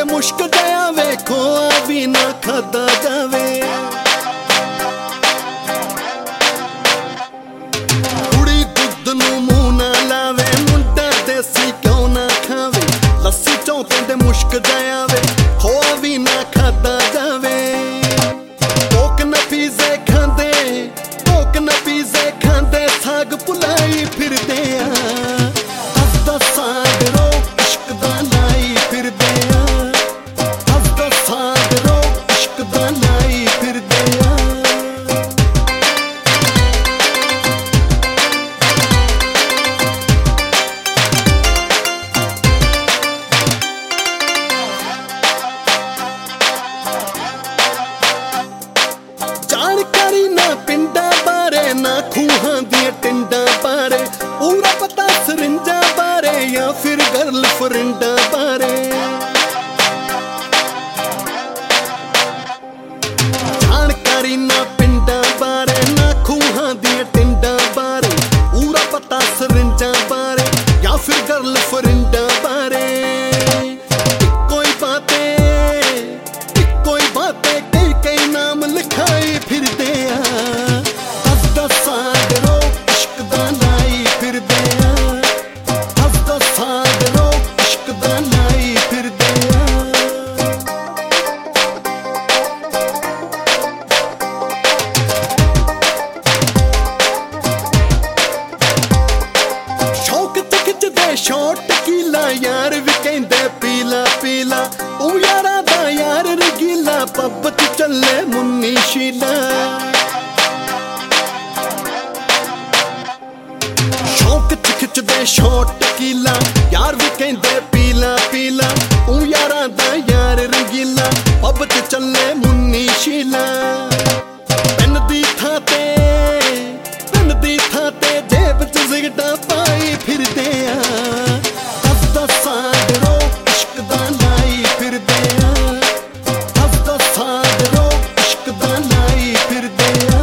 ਮੁਸ਼ਕ ਜਿਹਾ ਵੇਖੋ ਆ ਵੀ ਨਾ ਖਾਦਾ ਜਾਵੇ। ਕੁੜੀ ਦੁੱਧ ਨੂੰ ਮੂੰਹ ਨਾ ਲਾਵੇ, ਮੁੰਡਾ ਦੇਸੀ ਕਿਉਂ ਨਾ ਖਾਵੇ। ਲੱਸੀ ਚੋਂ ਕਹਿੰਦੇ ਮੁਸ਼ਕ ਜਿਹਾ ਵੇਖੋ ਆ ਵੀ ਨਾ ਖਾਦਾ ਜਾਵੇ। ਕੋਕ ਨਾ ਪੀਜ਼ੇ ਖਾਂਦੇ, ਕੋਕ ਨਾ ਪੀਜ਼ੇ ਖਾਂਦੇ, ਸਾਗ ਭੁਲਾਈ ਫਿਰਦੇ ਆ। ਹੱਸਦਾ ਸਾਗ ਰੋ ਇਸ਼ਕ ਦਾ ਲਾਈ ਫਿਰਦੇ ਆ। ਹੱਸਦਾ ਸਾਗ ਰੋ ਇਸ਼ਕ ਦਾ ਲਾਈ ਫਿਰਦੇ ਆ। ਜਾਣਕਾਰੀ ਨਾ ਪਿੰਡਾਂ ਬਾਰੇ, ਨਾ ਖੂਹਾਂ ਦੀਆਂ ਟਿੰਡਾਂ ਬਾਰੇ, ਪੂਰਾ ਪਤਾ ਸਰਿੰਜਾਂ ਬਾਰੇ ਜਾਂ ਫਿਰ ਗਰਲ ਫਰਿੰਡਾਂ ਬਾਰੇ। ਜਾਣਕਾਰੀ ਨਾ ਪਿੰਡਾਂ ਬਾਰੇ, ਨਾ ਖੂਹਾਂ ਦੀਆਂ ਟਿੰਡਾਂ ਬਾਰੇ, ਪੂਰਾ ਪਤਾ ਸਰਿੰਜਾਂ ਬਾਰੇ ਜਾਂ ਫਿਰ ਗਰਲ ਫਰਿੰਡਾਂ ਬਾਰੇ। ਇੱਕੋ ਹੀ ਬਾतें ਕਈ ਕਈ ਨਾਮ ਲਿਖਾਈ ਫਿਰਦੇ ਆ। ਹੱਸਦਾ ਸਾਗ ਰੋ ਇਸ਼ਕ ਦਾ ਲਾਈ ਫਿਰਦੇ ਆ। ਹੱਸਦਾ ਸਾਗ ਰੋ ਇਸ਼ਕ ਦਾ ਲਾਈ ਫਿਰਦੇ ਆ। ਸ਼ੌਕ ਤੇ ਖਿੱਚਦੇ ਸ਼ੌਟ ਕੀਲਾ, ਯਾਰ ਵੀ ਕਹਿੰਦੇ ਪੀਲਾ ਪੀਲਾ। ਉਹ ਯਾਰਾਂ ਦਾ ਯਾਰ ਰਗੀਲਾ, ਪੱਬ ਚ ਚੱਲੇ ਮੁੰਨੀ ਸ਼ੀਲਾ। ਸ਼ੌਕ ਚ ਖਿੱਚਦੇ ਸ਼ੌਟ ਕੀਲਾ, ਯਾਰ ਵੀ ਕਹਿੰਦੇ ਪੀਲਾ ਪੀਲਾ। ਉਹ ਯਾਰਾਂ ਦਾ ਯਾਰ ਰੰਗੀਲਾ, ਪੱਬ ਚ ਚੱਲੇ ਮੁੰਨੀ ਸ਼ੀਲਾ। ਪੈਨ ਦੀ ਥਾਂ ਤੇ ਜੇਬ ਚ ਸਿਗਰਟਾਂ ਪਾਈ ਫਿਰਦੇ ਆ। ਹੱਸਦਾ ਸਾਗ ਰੋ ਇਸ਼ਕ ਦਾ ਲਾਈ ਫਿਰਦੇ ਆ। ਹੱਸਦਾ ਸਾਗ ਰੋ ਇਸ਼ਕ ਦਾ ਲਾਈ ਫਿਰਦੇ ਆ।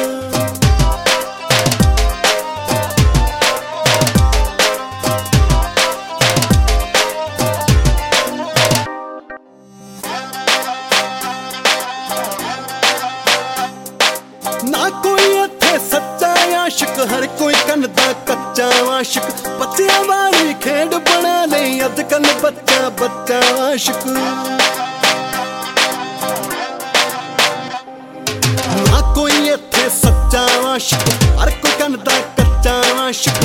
ਨਾ ਕੋਈ ਇੱਥੇ ਸੱਚਾ ਆਸ਼ਿਕ, ਹਰ ਕੋਈ ਕੰਨ ਦਾ ਕੱਚਾ ਆਸ਼ਿਕ। ਬੱਚਿਆਂ ਵਾਲੀ ਖੇਡ ਬਣਾ ਲਈ ਅੱਜ ਕੱਲ ਬੱਚਾ ਬੱਚਾ ਆਸ਼ਿਕ। ਨਾ ਕੋਈ ਇੱਥੇ ਸੱਚਾ ਆਸ਼ਿਕ, ਹਰ ਕੋਈ ਕੰਨ ਦਾ ਕੱਚਾ ਆਸ਼ਿਕ।